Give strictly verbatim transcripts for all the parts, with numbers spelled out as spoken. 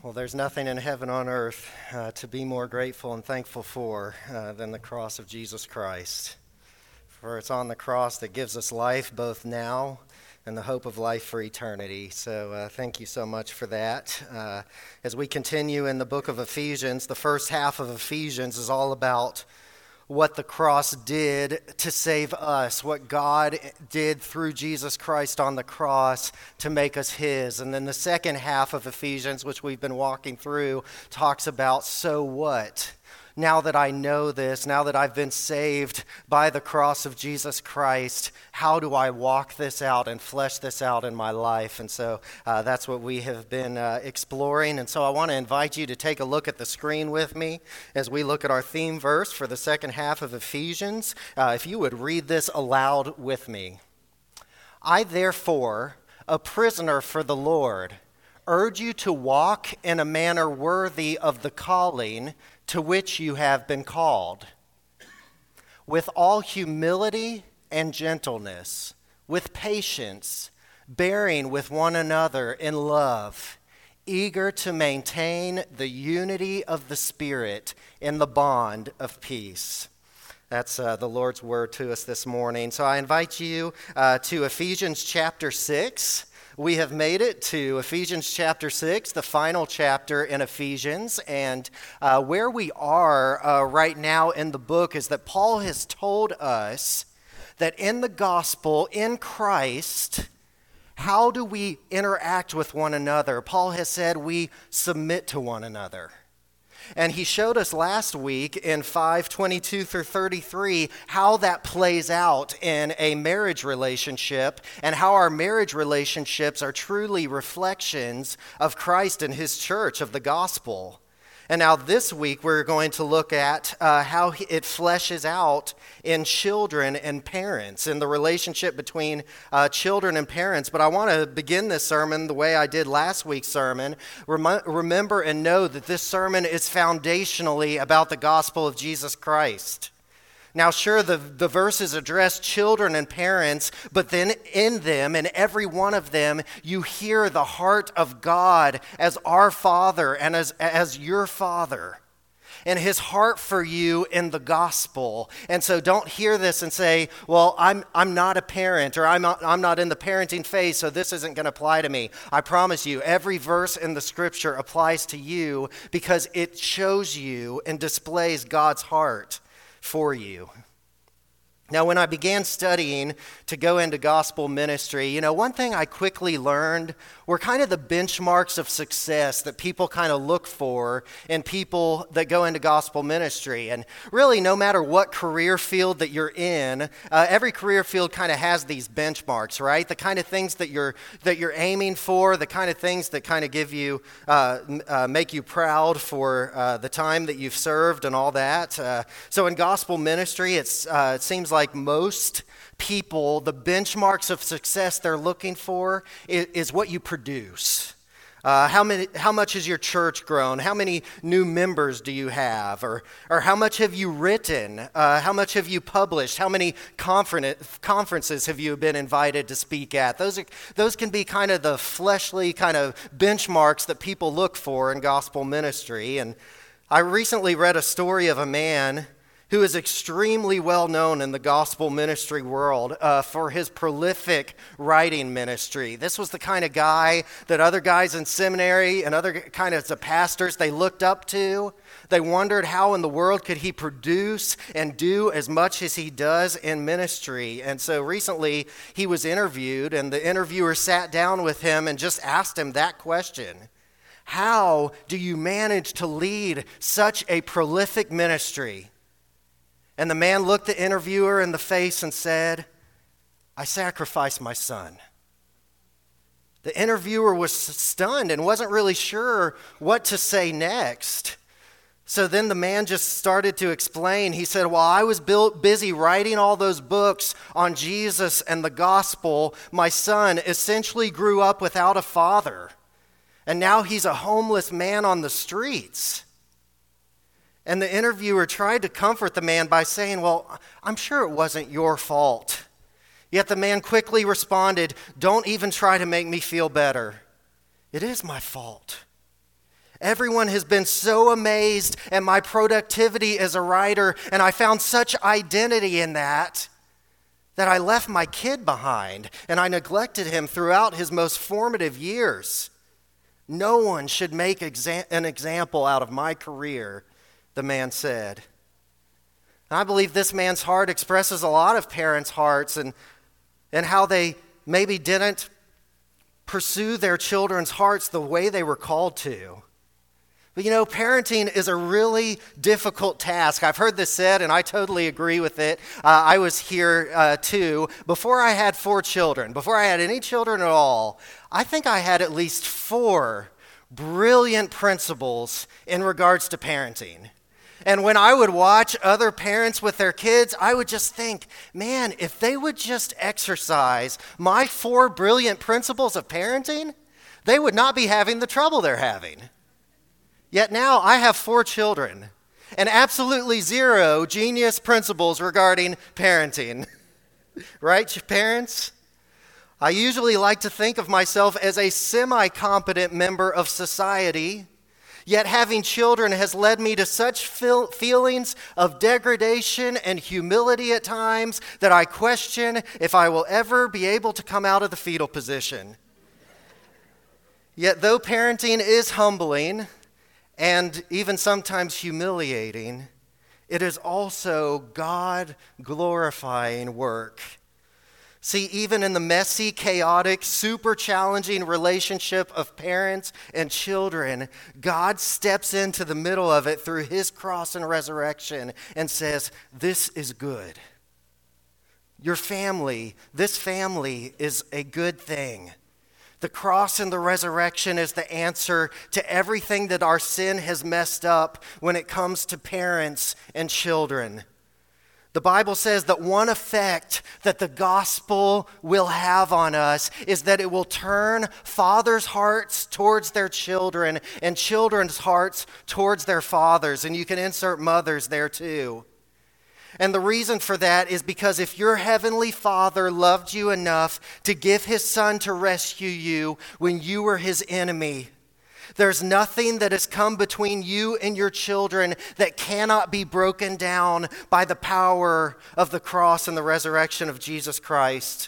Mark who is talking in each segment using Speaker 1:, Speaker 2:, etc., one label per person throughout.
Speaker 1: Well, there's nothing in heaven on earth uh, to be more grateful and thankful for uh, than the cross of Jesus Christ. For it's on the cross that gives us life both now and the hope of life for eternity. So uh, thank you so much for that. Uh, as we continue in the book of Ephesians, the first half of Ephesians is all about what the cross did to save us, what God did through Jesus Christ on the cross to make us his. And then the second half of Ephesians, which we've been walking through, talks about so what? Now that I know this, now that I've been saved by the cross of Jesus Christ, how do I walk this out and flesh this out in my life? And so uh, that's what we have been uh, exploring. And so I want to invite you to take a look at the screen with me as we look at our theme verse for the second half of Ephesians. Uh, if you would read this aloud with me. I, therefore, a prisoner for the Lord, urge you to walk in a manner worthy of the calling to which you have been called, with all humility and gentleness, with patience, bearing with one another in love, eager to maintain the unity of the Spirit in the bond of peace. That's uh, the Lord's word to us this morning. So I invite you uh, to Ephesians chapter six. We have made it to Ephesians chapter six, the final chapter in Ephesians, and uh, where we are uh, right now in the book is that Paul has told us that in the gospel, in Christ, how do we interact with one another? Paul has said we submit to one another. And he showed us last week in five twenty-two through thirty-three how that plays out in a marriage relationship and how our marriage relationships are truly reflections of Christ and his church, of the gospel. And now this week we're going to look at uh, how it fleshes out in children and parents, in the relationship between uh, children and parents. But I want to begin this sermon the way I did last week's sermon. Rem- remember and know that this sermon is foundationally about the gospel of Jesus Christ. Now, sure, the, the verses address children and parents, but then in them, in every one of them, you hear the heart of God as our Father and as, as your Father, and his heart for you in the gospel. And so don't hear this and say, well, I'm I'm not a parent, or I'm not, I'm not in the parenting phase, so this isn't going to apply to me. I promise you, every verse in the scripture applies to you because it shows you and displays God's heart for you. Now, when I began studying to go into gospel ministry, you know, one thing I quickly learned were kind of the benchmarks of success that people kind of look for in people that go into gospel ministry. And really, no matter what career field that you're in, uh, every career field kind of has these benchmarks, right? The kind of things that you're that you're aiming for, the kind of things that kind of give you, uh, uh, make you proud for uh, the time that you've served and all that. Uh, so in gospel ministry, it's uh, it seems like most people, the benchmarks of success they're looking for is, is what you produce. Uh, how many? How much has your church grown? How many new members do you have? Or, or how much have you written? Uh, how much have you published? How many conferen- conferences have you been invited to speak at? Those are, those can be kind of the fleshly kind of benchmarks that people look for in gospel ministry. And I recently read a story of a man who is extremely well known in the gospel ministry world uh, for his prolific writing ministry. This was the kind of guy that other guys in seminary and other kind of pastors, they looked up to. They wondered how in the world could he produce and do as much as he does in ministry. And so recently he was interviewed, and the interviewer sat down with him and just asked him that question. How do you manage to lead such a prolific ministry? And the man looked the interviewer in the face and said, I sacrificed my son. The interviewer was stunned and wasn't really sure what to say next. So then the man just started to explain. He said, while I was busy writing all those books on Jesus and the gospel, my son essentially grew up without a father. And now he's a homeless man on the streets. And the interviewer tried to comfort the man by saying, well, I'm sure it wasn't your fault. Yet the man quickly responded, don't even try to make me feel better. It is my fault. Everyone has been so amazed at my productivity as a writer, and I found such identity in that that I left my kid behind, and I neglected him throughout his most formative years. No one should make exa- an example out of my career, the man said. And I believe this man's heart expresses a lot of parents' hearts and, and how they maybe didn't pursue their children's hearts the way they were called to. But you know, parenting is a really difficult task. I've heard this said, and I totally agree with it. Uh, I was here uh, too. Before I had four children, before I had any children at all, I think I had at least four brilliant principles in regards to parenting. And when I would watch other parents with their kids, I would just think, man, if they would just exercise my four brilliant principles of parenting, they would not be having the trouble they're having. Yet now I have four children and absolutely zero genius principles regarding parenting. Right, parents? I usually like to think of myself as a semi-competent member of society, yet having children has led me to such feel- feelings of degradation and humility at times that I question if I will ever be able to come out of the fetal position. Yet though parenting is humbling, and even sometimes humiliating, it is also God-glorifying work. See, even in the messy, chaotic, super challenging relationship of parents and children, God steps into the middle of it through his cross and resurrection and says, this is good. Your family, this family is a good thing. The cross and the resurrection is the answer to everything that our sin has messed up when it comes to parents and children. The Bible says that one effect that the gospel will have on us is that it will turn fathers' hearts towards their children and children's hearts towards their fathers. And you can insert mothers there too. And the reason for that is because if your heavenly Father loved you enough to give his Son to rescue you when you were his enemy, there's nothing that has come between you and your children that cannot be broken down by the power of the cross and the resurrection of Jesus Christ.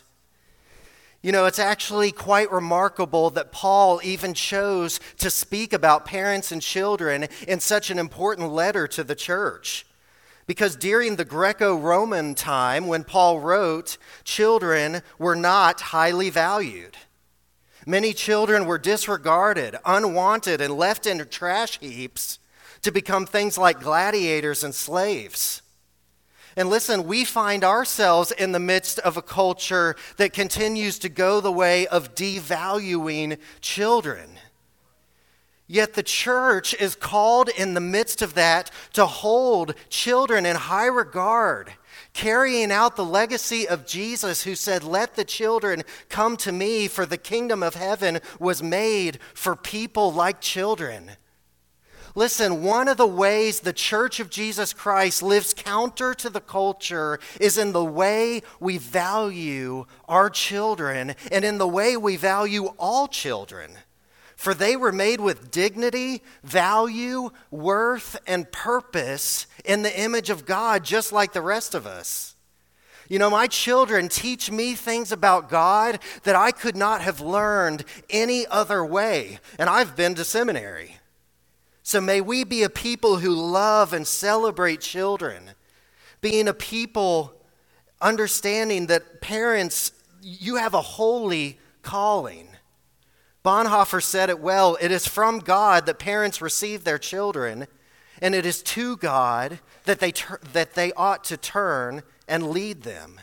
Speaker 1: You know, it's actually quite remarkable that Paul even chose to speak about parents and children in such an important letter to the church. Because during the Greco-Roman time, when Paul wrote, children were not highly valued. Many children were disregarded, unwanted, and left in trash heaps to become things like gladiators and slaves. And listen, we find ourselves in the midst of a culture that continues to go the way of devaluing children. Yet the church is called in the midst of that to hold children in high regard, carrying out the legacy of Jesus, who said, let the children come to me, for the kingdom of heaven was made for people like children. Listen, one of the ways the Church of Jesus Christ lives counter to the culture is in the way we value our children and in the way we value all children. For they were made with dignity, value, worth, and purpose in the image of God, just like the rest of us. You know, my children teach me things about God that I could not have learned any other way, and I've been to seminary. So may we be a people who love and celebrate children, being a people understanding that parents, you have a holy calling. Bonhoeffer said it well, it is from God that parents receive their children, and it is to God that they tur- that they ought to turn and lead them.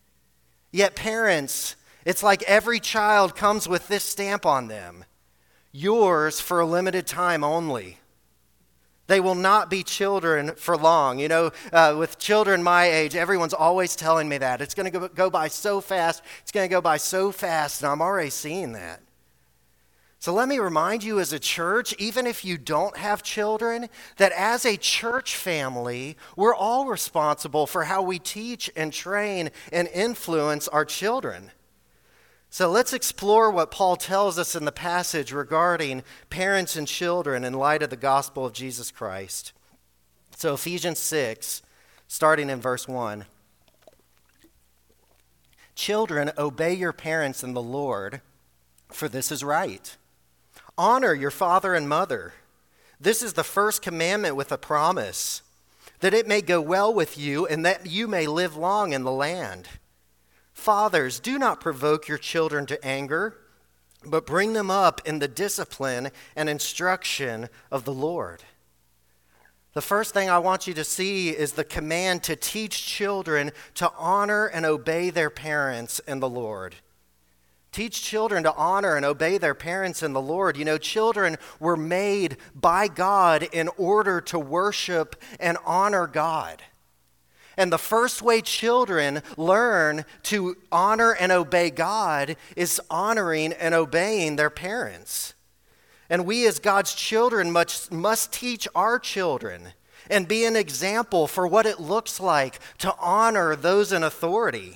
Speaker 1: Yet parents, it's like every child comes with this stamp on them, yours for a limited time only. They will not be children for long. You know, uh, with children my age, everyone's always telling me that. It's going to go, go by so fast. It's going to go by so fast, and I'm already seeing that. So let me remind you as a church, even if you don't have children, that as a church family, we're all responsible for how we teach and train and influence our children. So let's explore what Paul tells us in the passage regarding parents and children in light of the gospel of Jesus Christ. So Ephesians six, starting in verse one. Children, obey your parents in the Lord, for this is right. Honor your father and mother. This is the first commandment with a promise, that it may go well with you and that you may live long in the land. Fathers, do not provoke your children to anger, but bring them up in the discipline and instruction of the Lord. The first thing I want you to see is the command to teach children to honor and obey their parents in the Lord. Teach children to honor and obey their parents in the Lord. You know, children were made by God in order to worship and honor God. And the first way children learn to honor and obey God is honoring and obeying their parents. And we as God's children must, must teach our children and be an example for what it looks like to honor those in authority.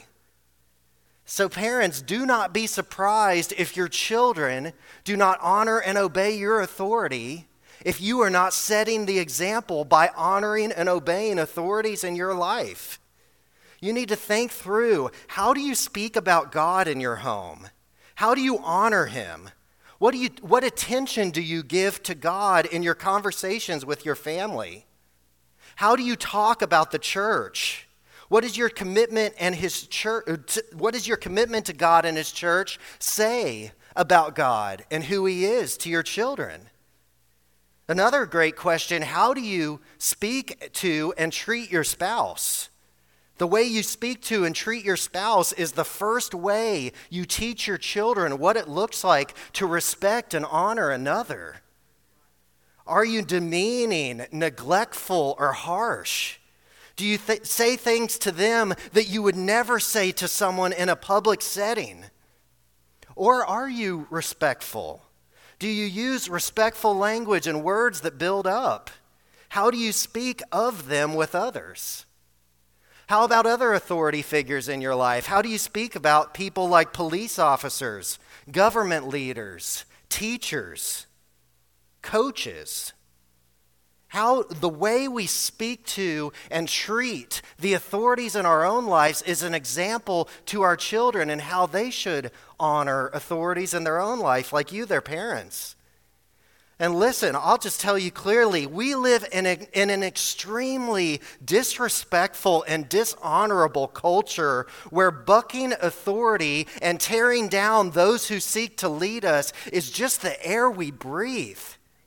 Speaker 1: So parents, do not be surprised if your children do not honor and obey your authority, if you are not setting the example by honoring and obeying authorities in your life. You need to think through, how do you speak about God in your home? How do you honor him? What do you, what attention do you give to God in your conversations with your family? How do you talk about the church? What is your commitment and his church, what does your commitment to God and his church say about God and who he is to your children? Another great question, how do you speak to and treat your spouse? The way you speak to and treat your spouse is the first way you teach your children what it looks like to respect and honor another. Are you demeaning, neglectful, or harsh? Do you th- say things to them that you would never say to someone in a public setting? Or are you respectful? Do you use respectful language and words that build up? How do you speak of them with others? How about other authority figures in your life? How do you speak about people like police officers, government leaders, teachers, coaches? How the way we speak to and treat the authorities in our own lives is an example to our children and how they should honor authorities in their own life, like you, their parents. And listen, I'll just tell you clearly, we live in, a, in an extremely disrespectful and dishonorable culture where bucking authority and tearing down those who seek to lead us is just the air we breathe.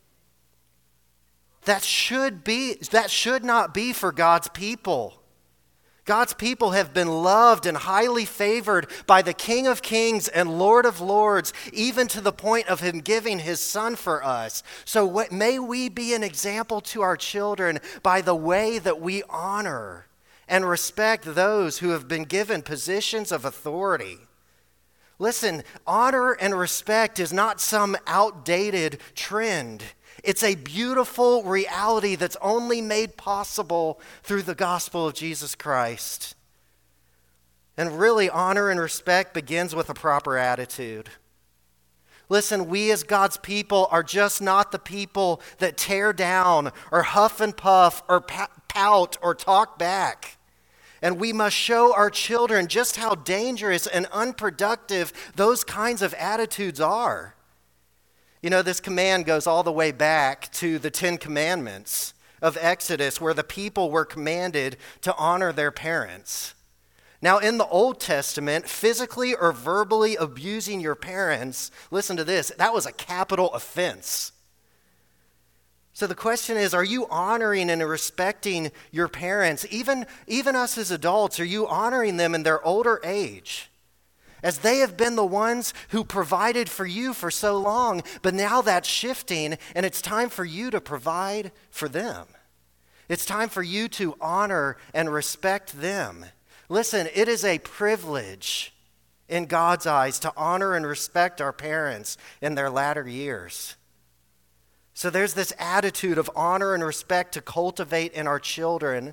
Speaker 1: That should be, that should not be for God's people. God's people have been loved and highly favored by the King of Kings and Lord of Lords, even to the point of him giving his son for us. So what, may we be an example to our children by the way that we honor and respect those who have been given positions of authority. Listen, honor and respect is not some outdated trend. It's a beautiful reality that's only made possible through the gospel of Jesus Christ. And really, honor and respect begins with a proper attitude. Listen, we as God's people are just not the people that tear down or huff and puff or pout or talk back. And we must show our children just how dangerous and unproductive those kinds of attitudes are. You know, this command goes all the way back to the Ten Commandments of Exodus, where the people were commanded to honor their parents. Now, in the Old Testament, physically or verbally abusing your parents, listen to this, that was a capital offense. So the question is, are you honoring and respecting your parents? Even, even us as adults, are you honoring them in their older age? As they have been the ones who provided for you for so long, but now that's shifting and it's time for you to provide for them. It's time for you to honor and respect them. Listen, it is a privilege in God's eyes to honor and respect our parents in their latter years. So there's this attitude of honor and respect to cultivate in our children.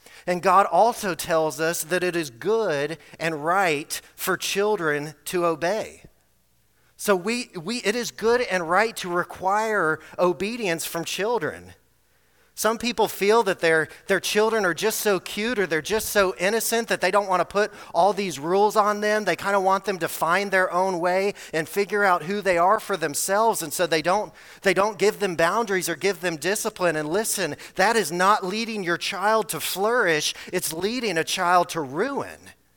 Speaker 1: And God also tells us that it is good and right for children to obey. So we, we, it is good and right to require obedience from children. Some people feel that their, their children are just so cute or they're just so innocent that they don't want to put all these rules on them. They kind of want them to find their own way and figure out who they are for themselves. And so they don't, they don't give them boundaries or give them discipline. And listen, that is not leading your child to flourish. It's leading a child to ruin.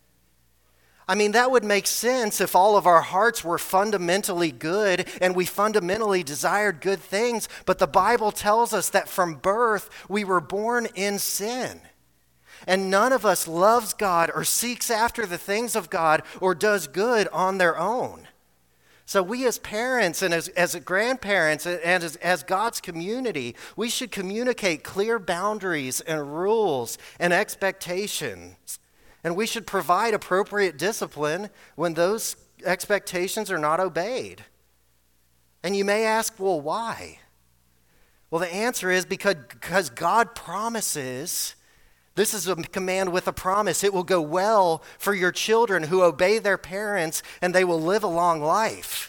Speaker 1: I mean, that would make sense if all of our hearts were fundamentally good and we fundamentally desired good things. But the Bible tells us that from birth, we were born in sin. And none of us loves God or seeks after the things of God or does good on their own. So we as parents and as, as grandparents and as, as God's community, we should communicate clear boundaries and rules and expectations. And we should provide appropriate discipline when those expectations are not obeyed. And you may ask, well, why? Well, the answer is because, because God promises, this is a command with a promise, it will go well for your children who obey their parents and they will live a long life.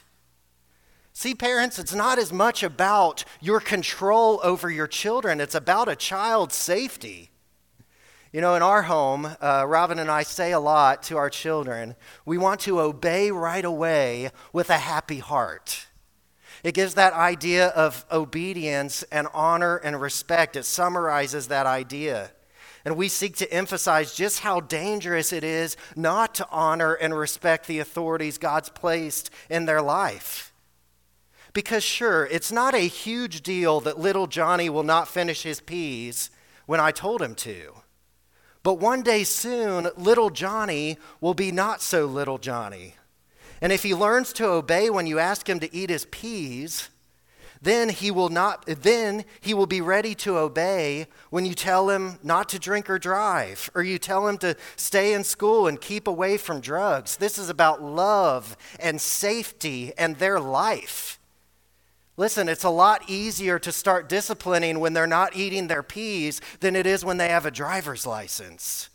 Speaker 1: See, parents, it's not as much about your control over your children, it's about a child's safety. You know, in our home, uh, Robin and I say a lot to our children, we want to obey right away with a happy heart. It gives that idea of obedience and honor and respect. It summarizes that idea. And we seek to emphasize just how dangerous it is not to honor and respect the authorities God's placed in their life. Because sure, it's not a huge deal that little Johnny will not finish his peas when I told him to. But one day soon, little Johnny will be not so little Johnny. And if he learns to obey when you ask him to eat his peas, then he will not, then he will be ready to obey when you tell him not to drink or drive, or you tell him to stay in school and keep away from drugs. This is about love and safety and their life. Listen, it's a lot easier to start disciplining when they're not eating their peas than it is when they have a driver's license.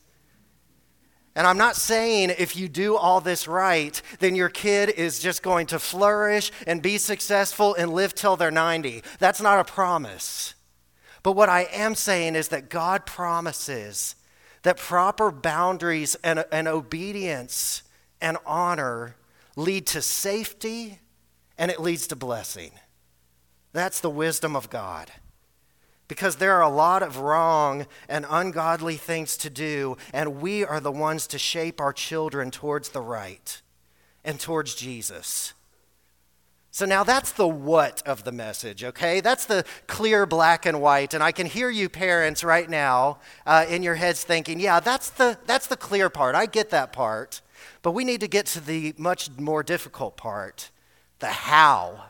Speaker 1: And I'm not saying if you do all this right, then your kid is just going to flourish and be successful and live till they're ninety. That's not a promise. But what I am saying is that God promises that proper boundaries and, and obedience and honor lead to safety and it leads to blessing. That's the wisdom of God. Because there are a lot of wrong and ungodly things to do, and we are the ones to shape our children towards the right and towards Jesus. So now that's the what of the message, okay? That's the clear black and white, and I can hear you parents right now uh, in your heads thinking, yeah, that's the, that's the clear part. I get that part. But we need to get to the much more difficult part, the how.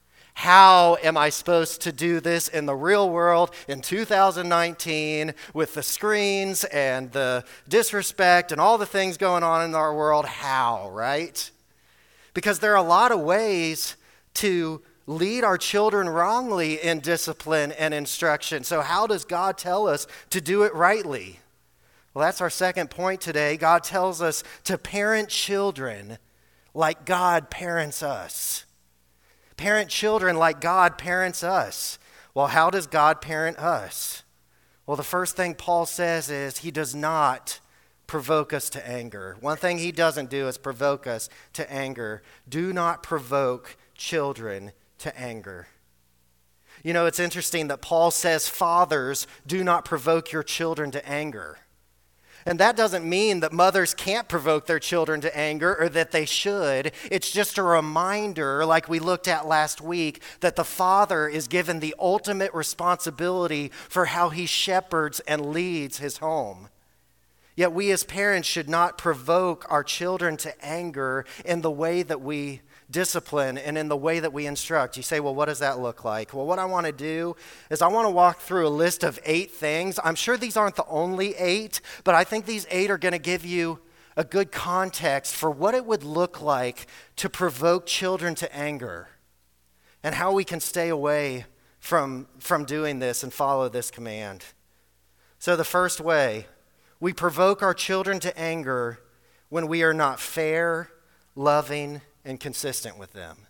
Speaker 1: How am I supposed to do this in the real world in two thousand nineteen with the screens and the disrespect and all the things going on in our world? How, right? Because there are a lot of ways to lead our children wrongly in discipline and instruction. So how does God tell us to do it rightly? Well, that's our second point today. God tells us to parent children like God parents us. Parent children like God parents us. Well, how does God parent us? Well, the first thing Paul says is he does not provoke us to anger. One thing he doesn't do is provoke us to anger. Do not provoke children to anger. You know, it's interesting that Paul says, fathers, do not provoke your children to anger. And that doesn't mean that mothers can't provoke their children to anger or that they should. It's just a reminder, like we looked at last week, that the father is given the ultimate responsibility for how he shepherds and leads his home. Yet we as parents should not provoke our children to anger in the way that we discipline and in the way that we instruct. You say, well, what does that look like? Well, what I want to do is I want to walk through a list of eight things. I'm sure these aren't the only eight, but I think these eight are going to give you a good context for what it would look like to provoke children to anger and how we can stay away from, from doing this and follow this command. So the first way We provoke our children to anger when we are not fair, loving, and consistent with them.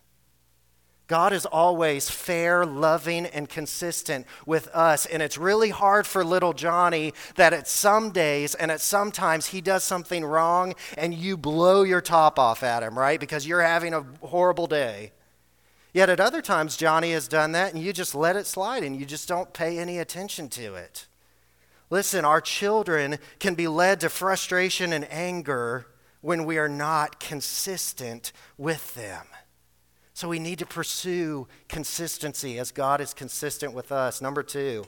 Speaker 1: God is always fair, loving, and consistent with us. And it's really hard for little Johnny that at some days and at some times he does something wrong and you blow your top off at him, right? Because you're having a horrible day. Yet at other times, Johnny has done that and you just let it slide and you just don't pay any attention to it. Listen, our children can be led to frustration and anger when we are not consistent with them. So we need to pursue consistency as God is consistent with us. Number two,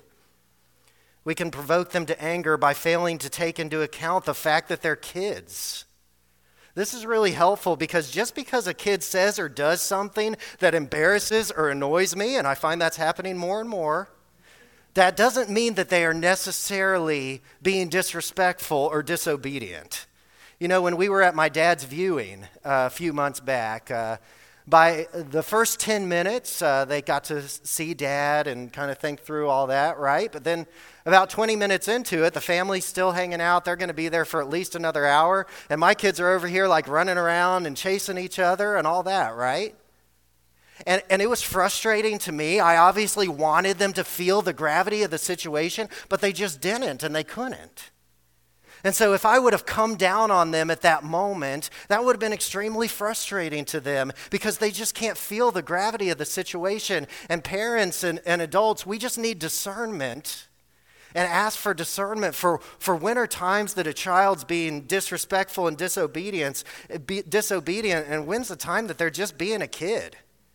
Speaker 1: we can provoke them to anger by failing to take into account the fact that they're kids. This is really helpful because just because a kid says or does something that embarrasses or annoys me, and I find that's happening more and more, that doesn't mean that they are necessarily being disrespectful or disobedient. You know, when we were at my dad's viewing uh, a few months back, uh, by the first ten minutes, uh, they got to see Dad and kind of think through all that, right? But then about twenty minutes into it, the family's still hanging out. They're going to be there for at least another hour. And my kids are over here like running around and chasing each other and all that, right? And, and it was frustrating to me. I obviously wanted them to feel the gravity of the situation, but they just didn't and they couldn't. And so if I would have come down on them at that moment, that would have been extremely frustrating to them because they just can't feel the gravity of the situation. And parents and, and adults, we just need discernment and ask for discernment for, for when are times that a child's being disrespectful and disobedience, be, disobedient, and when's the time that they're just being a kid.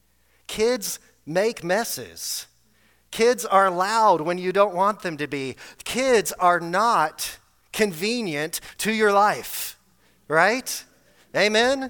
Speaker 1: Kids make messes. Kids are loud when you don't want them to be. Kids are not convenient to your life, right? Amen?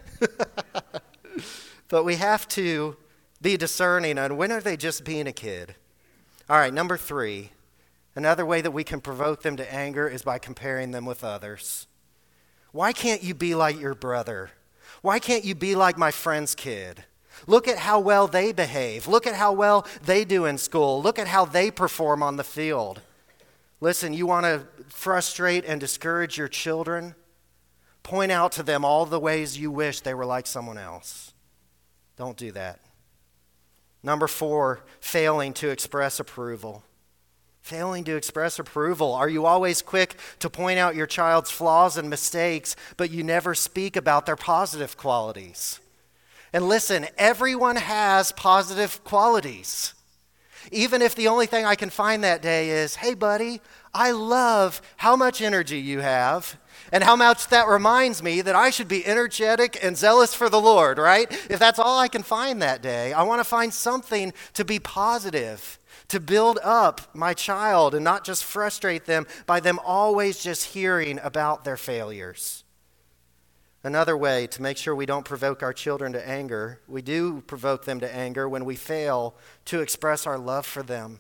Speaker 1: But we have to be discerning on when are they just being a kid. All right, number three, another way that we can provoke them to anger is by comparing them with others. Why can't you be like your brother? Why can't you be like my friend's kid? Look at how well they behave. Look at how well they do in school. Look at how they perform on the field. Listen, you want to frustrate and discourage your children? Point out to them all the ways you wish they were like someone else. Don't do that. Number four, failing to express approval. Failing to express approval. Are you always quick to point out your child's flaws and mistakes, but you never speak about their positive qualities? And listen, everyone has positive qualities. Even if the only thing I can find that day is, hey, buddy, I love how much energy you have and how much that reminds me that I should be energetic and zealous for the Lord, right? If that's all I can find that day, I want to find something to be positive, to build up my child and not just frustrate them by them always just hearing about their failures. Another way to make sure we don't provoke our children to anger, we do provoke them to anger when we fail to express our love for them.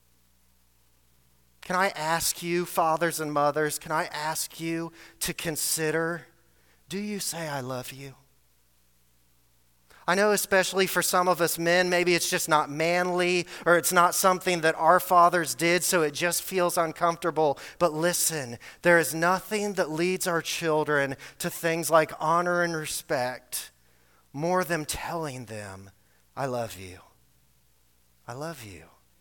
Speaker 1: Can I ask you, fathers and mothers, can I ask you to consider, do you say I love you? I know especially for some of us men, maybe it's just not manly or it's not something that our fathers did, so it just feels uncomfortable. But listen, there is nothing that leads our children to things like honor and respect more than telling them, I love you. I love you.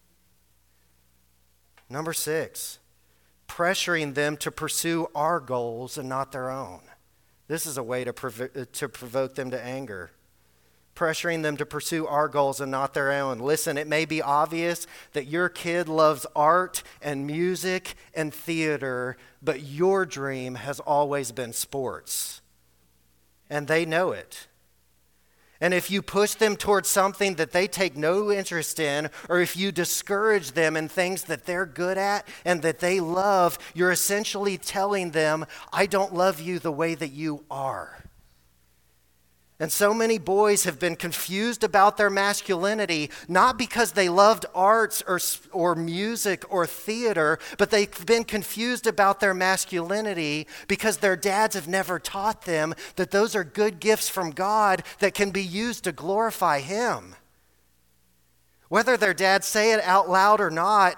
Speaker 1: Number six, pressuring them to pursue our goals and not their own. This is a way to, prov- to provoke them to anger. Pressuring them to pursue our goals and not their own. Listen, it may be obvious that your kid loves art and music and theater, but your dream has always been sports. And they know it. And if you push them towards something that they take no interest in, or if you discourage them in things that they're good at and that they love, you're essentially telling them, I don't love you the way that you are. And so many boys have been confused about their masculinity, not because they loved arts or, or music or theater, but they've been confused about their masculinity because their dads have never taught them that those are good gifts from God that can be used to glorify Him. Whether their dads say it out loud or not,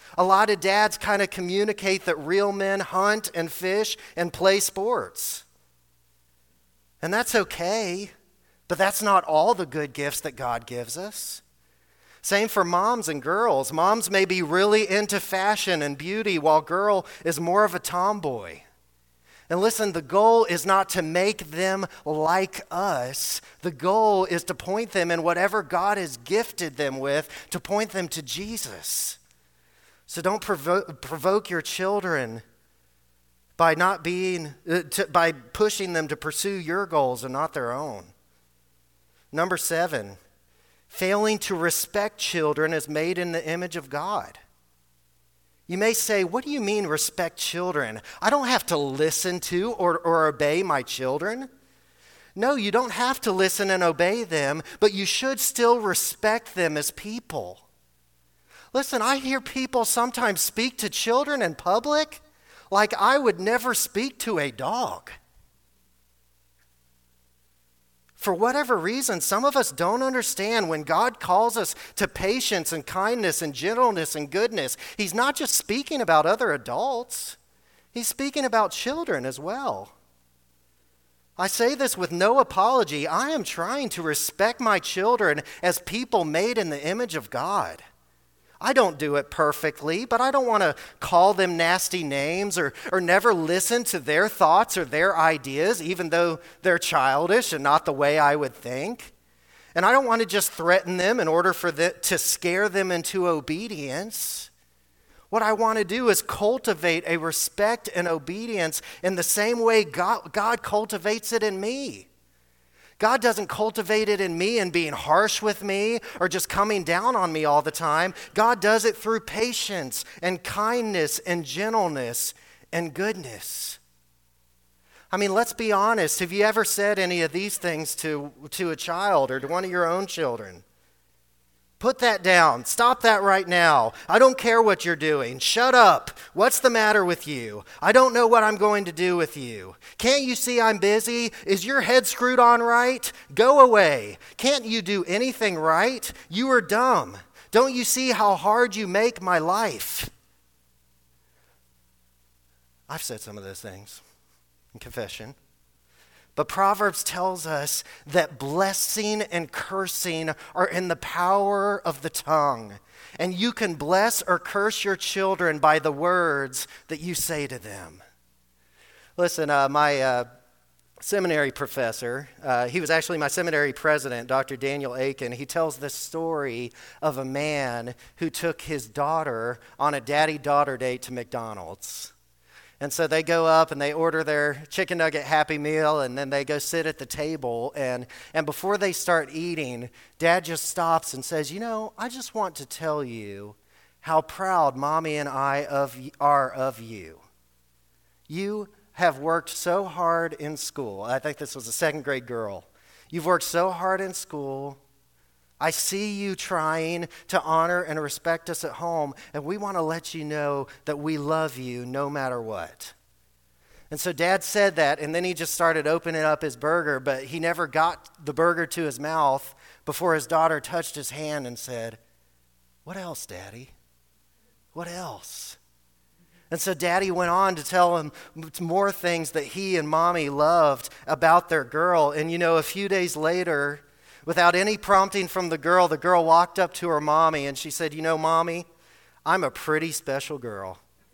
Speaker 1: A lot of dads kind of communicate that real men hunt and fish and play sports. And that's okay, but that's not all the good gifts that God gives us. Same for moms and girls. Moms may be really into fashion and beauty while girl is more of a tomboy. And listen, the goal is not to make them like us. The goal is to point them in whatever God has gifted them with, to point them to Jesus. So don't provo- provoke your children by not being, uh, to, by pushing them to pursue your goals and not their own. Number seven, failing to respect children as made in the image of God. You may say, what do you mean respect children? I don't have to listen to or, or obey my children. No, you don't have to listen and obey them, but you should still respect them as people. Listen, I hear people sometimes speak to children in public like I would never speak to a dog. For whatever reason, some of us don't understand when God calls us to patience and kindness and gentleness and goodness, he's not just speaking about other adults. He's speaking about children as well. I say this with no apology. I am trying to respect my children as people made in the image of God. I don't do it perfectly, but I don't want to call them nasty names or, or never listen to their thoughts or their ideas, even though they're childish and not the way I would think. And I don't want to just threaten them in order for the, to scare them into obedience. What I want to do is cultivate a respect and obedience in the same way God, God cultivates it in me. God doesn't cultivate it in me and being harsh with me or just coming down on me all the time. God does it through patience and kindness and gentleness and goodness. I mean, let's be honest. Have you ever said any of these things to, to a child or to one of your own children? Put that down. Stop that right now. I don't care what you're doing. Shut up. What's the matter with you? I don't know what I'm going to do with you. Can't you see I'm busy? Is your head screwed on right? Go away. Can't you do anything right? You are dumb. Don't you see how hard you make my life? I've said some of those things in confession. But Proverbs tells us that blessing and cursing are in the power of the tongue. And you can bless or curse your children by the words that you say to them. Listen, uh, my uh, seminary professor, uh, he was actually my seminary president, Doctor Daniel Aiken. He tells this story of a man who took his daughter on a daddy-daughter date to McDonald's. And so they go up and they order their chicken nugget Happy Meal, and then they go sit at the table. And, and before they start eating, Dad just stops and says, you know, I just want to tell you how proud Mommy and I of, are of you. You have worked so hard in school. I think this was a second grade girl. You've worked so hard in school. I see you trying to honor and respect us at home, and we want to let you know that we love you no matter what. And so Dad said that, and then he just started opening up his burger, but he never got the burger to his mouth before his daughter touched his hand and said, "What else, Daddy? What else?" And so Daddy went on to tell him more things that he and Mommy loved about their girl. And you know, a few days later, without any prompting from the girl, the girl walked up to her mommy and she said, you know, Mommy, I'm a pretty special girl.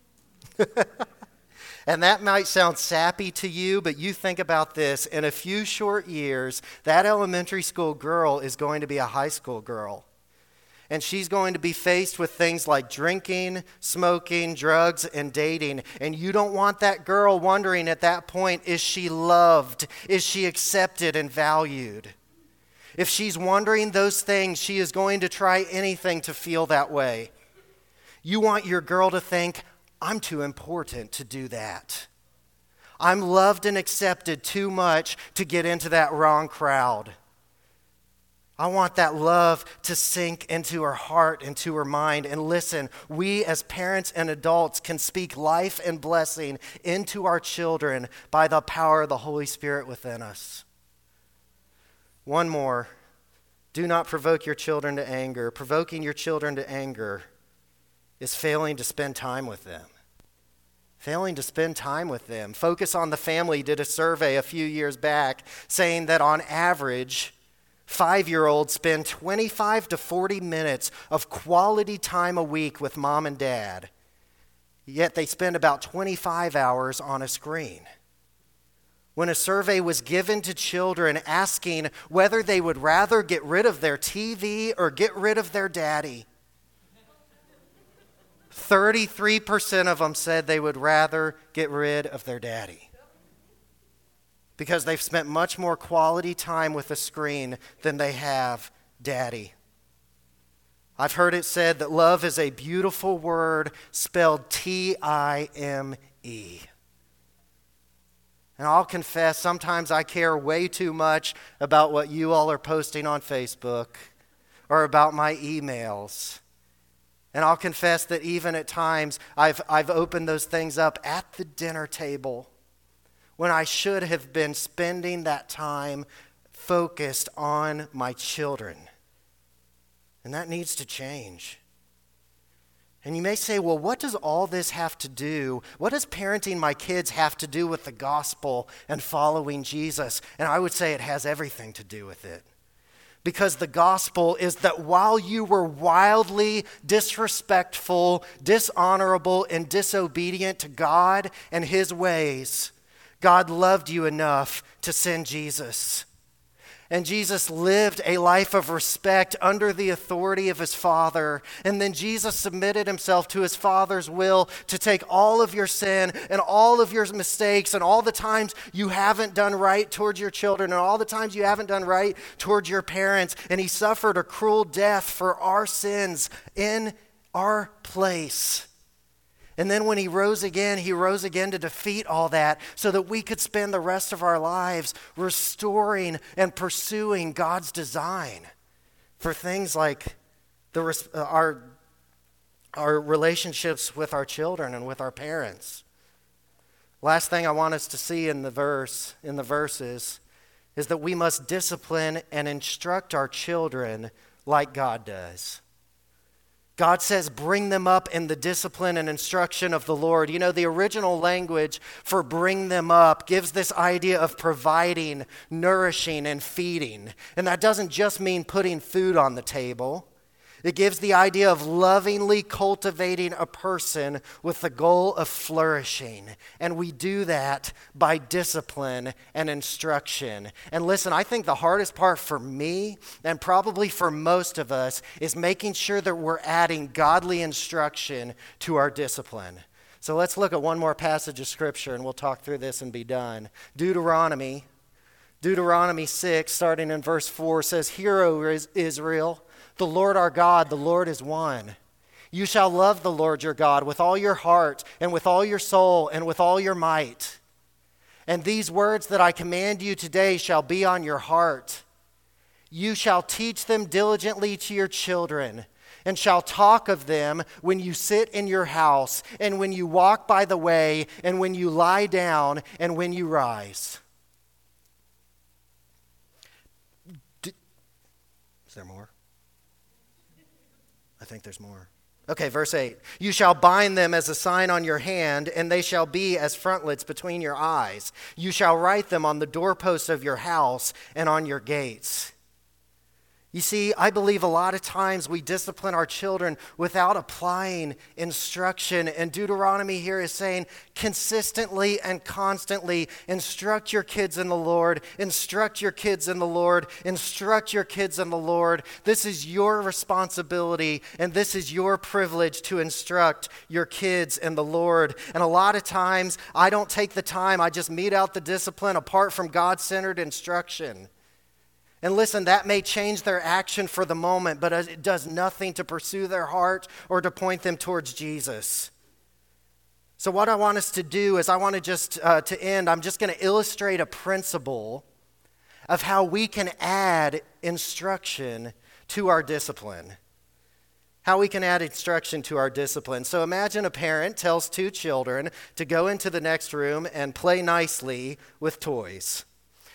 Speaker 1: And that might sound sappy to you, but you think about this. In a few short years, that elementary school girl is going to be a high school girl. And she's going to be faced with things like drinking, smoking, drugs, and dating. And you don't want that girl wondering at that point, is she loved? Is she accepted and valued? If she's wondering those things, she is going to try anything to feel that way. You want your girl to think, I'm too important to do that. I'm loved and accepted too much to get into that wrong crowd. I want that love to sink into her heart, into her mind. And listen, we as parents and adults can speak life and blessing into our children by the power of the Holy Spirit within us. One more. Do not provoke your children to anger. Provoking your children to anger is failing to spend time with them. Failing to spend time with them. Focus on the Family did a survey a few years back saying that on average, five-year-olds spend twenty-five to forty minutes of quality time a week with mom and dad, yet they spend about twenty-five hours on a screen. When a survey was given to children asking whether they would rather get rid of their T V or get rid of their daddy, thirty-three percent of them said they would rather get rid of their daddy because they've spent much more quality time with a screen than they have daddy. I've heard it said that love is a beautiful word spelled T I M E. And I'll confess, sometimes I care way too much about what you all are posting on Facebook or about my emails. And I'll confess that even at times I've, I've opened those things up at the dinner table when I should have been spending that time focused on my children. And that needs to change. And you may say, well, what does all this have to do? What does parenting my kids have to do with the gospel and following Jesus? And I would say it has everything to do with it. Because the gospel is that while you were wildly disrespectful, dishonorable, and disobedient to God and his ways, God loved you enough to send Jesus. And Jesus lived a life of respect under the authority of his Father. And then Jesus submitted himself to his Father's will to take all of your sin and all of your mistakes and all the times you haven't done right towards your children and all the times you haven't done right towards your parents. And he suffered a cruel death for our sins in our place. And then when he rose again, he rose again to defeat all that so that we could spend the rest of our lives restoring and pursuing God's design for things like the, uh, our, our relationships with our children and with our parents. Last thing I want us to see in the verse, in the verses, is that we must discipline and instruct our children like God does. God says, bring them up in the discipline and instruction of the Lord. You know, the original language for bring them up gives this idea of providing, nourishing, and feeding. And that doesn't just mean putting food on the table. It gives the idea of lovingly cultivating a person with the goal of flourishing. And we do that by discipline and instruction. And listen, I think the hardest part for me, and probably for most of us, is making sure that we're adding godly instruction to our discipline. So let's look at one more passage of Scripture, and we'll talk through this and be done. Deuteronomy, Deuteronomy six, starting in verse four, says, "Hear, O Israel, the Lord our God, the Lord is one. You shall love the Lord your God with all your heart and with all your soul and with all your might. And these words that I command you today shall be on your heart. You shall teach them diligently to your children and shall talk of them when you sit in your house and when you walk by the way and when you lie down and when you rise." D- Is there more? I think there's more. Okay, verse eight. "You shall bind them as a sign on your hand, and they shall be as frontlets between your eyes. You shall write them on the doorposts of your house and on your gates." You see, I believe a lot of times we discipline our children without applying instruction. And Deuteronomy here is saying consistently and constantly instruct your kids in the Lord, instruct your kids in the Lord, instruct your kids in the Lord. This is your responsibility and this is your privilege to instruct your kids in the Lord. And a lot of times I don't take the time, I just mete out the discipline apart from God-centered instruction. And listen, that may change their action for the moment, but it does nothing to pursue their heart or to point them towards Jesus. So what I want us to do is I want to just, uh, to end, I'm just going to illustrate a principle of how we can add instruction to our discipline. How we can add instruction to our discipline. So imagine a parent tells two children to go into the next room and play nicely with toys.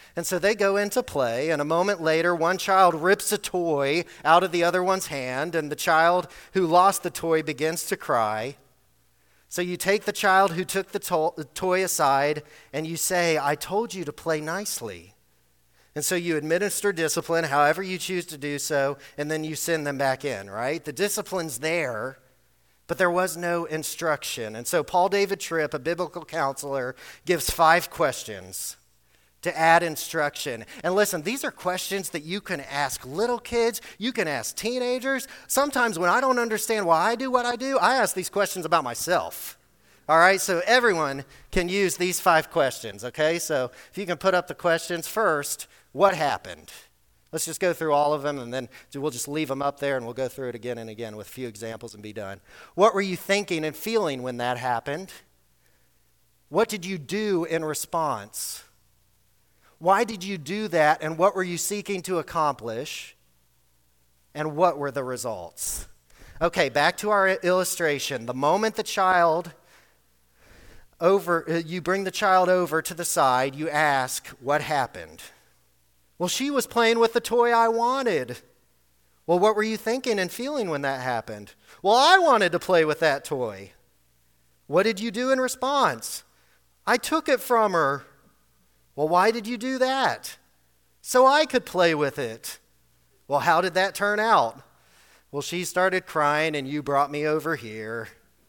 Speaker 1: And so they go into play, and a moment later, one child rips a toy out of the other one's hand, and the child who lost the toy begins to cry. So you take the child who took the, to- the toy aside, and you say, I told you to play nicely. And so you administer discipline, however you choose to do so, and then you send them back in, right? The discipline's there, but there was no instruction. And so Paul David Tripp, a biblical counselor, gives five questions to add instruction. And listen, these are questions that you can ask little kids, you can ask teenagers. Sometimes when I don't understand why I do what I do, I ask these questions about myself. All right, so everyone can use these five questions, okay? So if you can put up the questions first, what happened? Let's just go through all of them, and then we'll just leave them up there, and we'll go through it again and again with a few examples and be done. What were you thinking and feeling when that happened? What did you do in response? Why did you do that, and what were you seeking to accomplish? And what were the results? Okay, back to our illustration. The moment the child over, you bring the child over to the side, you ask, what happened? Well, she was playing with the toy I wanted. Well, what were you thinking and feeling when that happened? Well, I wanted to play with that toy. What did you do in response? I took it from her. Well, why did you do that? So I could play with it. Well, how did that turn out? Well, she started crying and you brought me over here.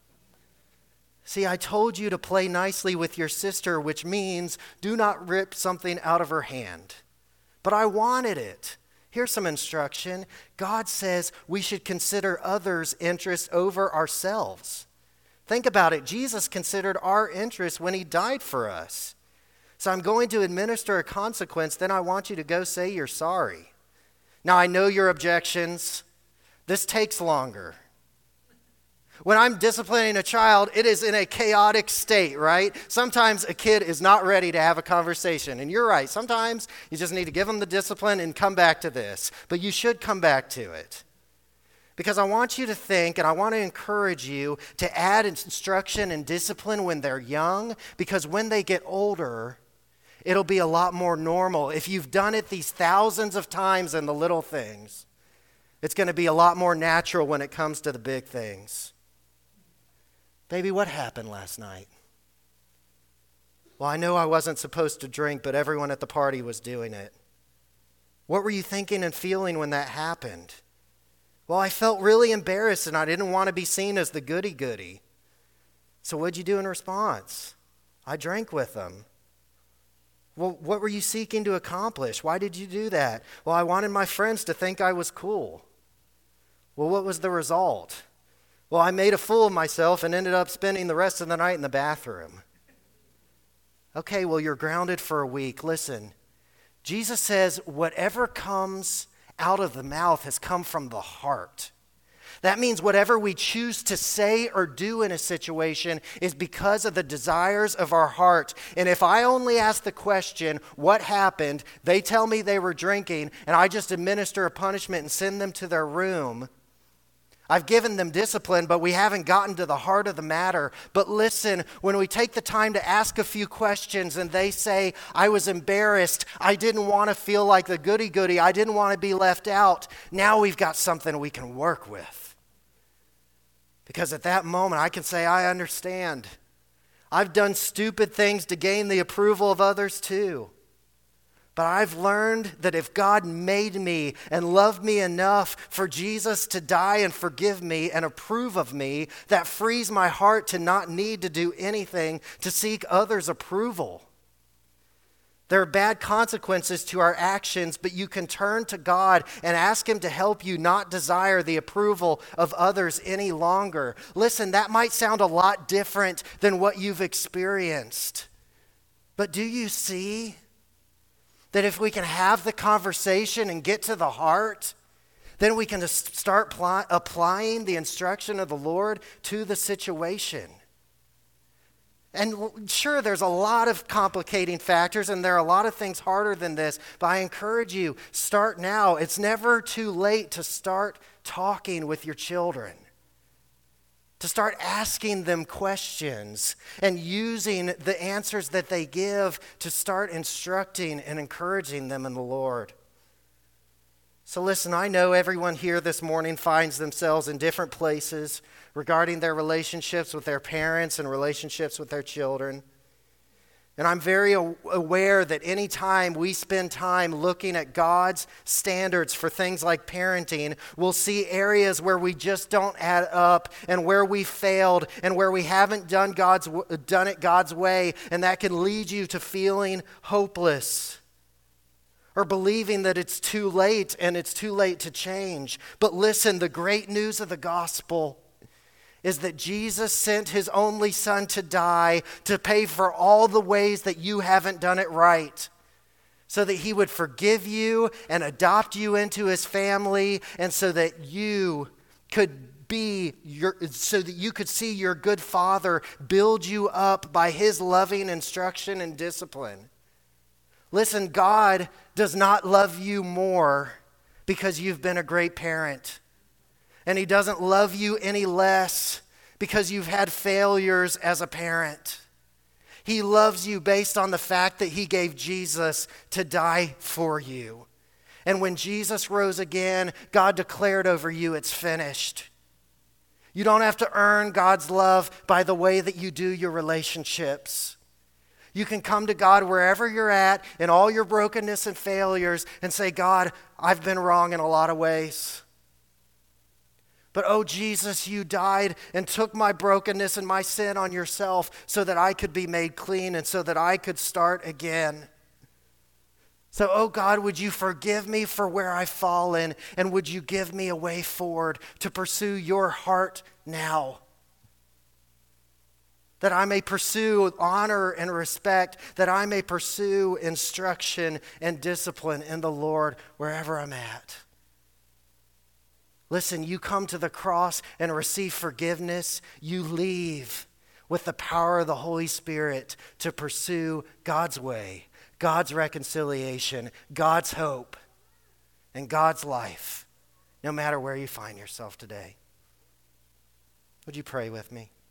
Speaker 1: See, I told you to play nicely with your sister, which means do not rip something out of her hand. But I wanted it. Here's some instruction. God says we should consider others' interests over ourselves. Think about it. Jesus considered our interests when he died for us. So I'm going to administer a consequence, then I want you to go say you're sorry. Now, I know your objections. This takes longer. When I'm disciplining a child, it is in a chaotic state, right? Sometimes a kid is not ready to have a conversation. And you're right. Sometimes you just need to give them the discipline and come back to this. But you should come back to it. Because I want you to think, and I want to encourage you to add instruction and discipline when they're young, because when they get older, it'll be a lot more normal. If you've done it these thousands of times in the little things, it's going to be a lot more natural when it comes to the big things. Baby, what happened last night? Well, I know I wasn't supposed to drink, but everyone at the party was doing it. What were you thinking and feeling when that happened? Well, I felt really embarrassed and I didn't want to be seen as the goody-goody. So what'd you do in response? I drank with them. Well, what were you seeking to accomplish? Why did you do that? Well, I wanted my friends to think I was cool. Well, what was the result? Well, I made a fool of myself and ended up spending the rest of the night in the bathroom. Okay, well, you're grounded for a week. Listen, Jesus says whatever comes out of the mouth has come from the heart. That means whatever we choose to say or do in a situation is because of the desires of our heart. And if I only ask the question, what happened, they tell me they were drinking, and I just administer a punishment and send them to their room, I've given them discipline, but we haven't gotten to the heart of the matter. But listen, when we take the time to ask a few questions and they say, I was embarrassed, I didn't want to feel like the goody-goody, I didn't want to be left out, now we've got something we can work with. Because at that moment, I can say, I understand. I've done stupid things to gain the approval of others too. But I've learned that if God made me and loved me enough for Jesus to die and forgive me and approve of me, that frees my heart to not need to do anything to seek others' approval. There are bad consequences to our actions, but you can turn to God and ask Him to help you not desire the approval of others any longer. Listen, that might sound a lot different than what you've experienced. But do you see that if we can have the conversation and get to the heart, then we can just start pl- applying the instruction of the Lord to the situation? And sure, there's a lot of complicating factors, and there are a lot of things harder than this, but I encourage you, start now. It's never too late to start talking with your children. to start asking them questions and using the answers that they give to start instructing and encouraging them in the Lord. So listen, I know everyone here this morning finds themselves in different places regarding their relationships with their parents and relationships with their children. And I'm very aware that any time we spend time looking at God's standards for things like parenting, we'll see areas where we just don't add up and where we failed and where we haven't done God's done it God's way, and that can lead you to feeling hopeless or believing that it's too late and it's too late to change. But listen, the great news of the gospel is that Jesus sent his only son to die to pay for all the ways that you haven't done it right, so that he would forgive you and adopt you into his family, and so that you could be your, so that you could see your good father build you up by his loving instruction and discipline. Listen, God does not love you more because you've been a great parent. And he doesn't love you any less because you've had failures as a parent. He loves you based on the fact that he gave Jesus to die for you. And when Jesus rose again, God declared over you, it's finished. You don't have to earn God's love by the way that you do your relationships. You can come to God wherever you're at in all your brokenness and failures and say, God, I've been wrong in a lot of ways. But oh, Jesus, you died and took my brokenness and my sin on yourself so that I could be made clean and so that I could start again. So, oh God, would you forgive me for where I've fallen, and would you give me a way forward to pursue your heart now? That I may pursue honor and respect, that I may pursue instruction and discipline in the Lord wherever I'm at. Listen, you come to the cross and receive forgiveness, you leave with the power of the Holy Spirit to pursue God's way, God's reconciliation, God's hope, and God's life, no matter where you find yourself today. Would you pray with me?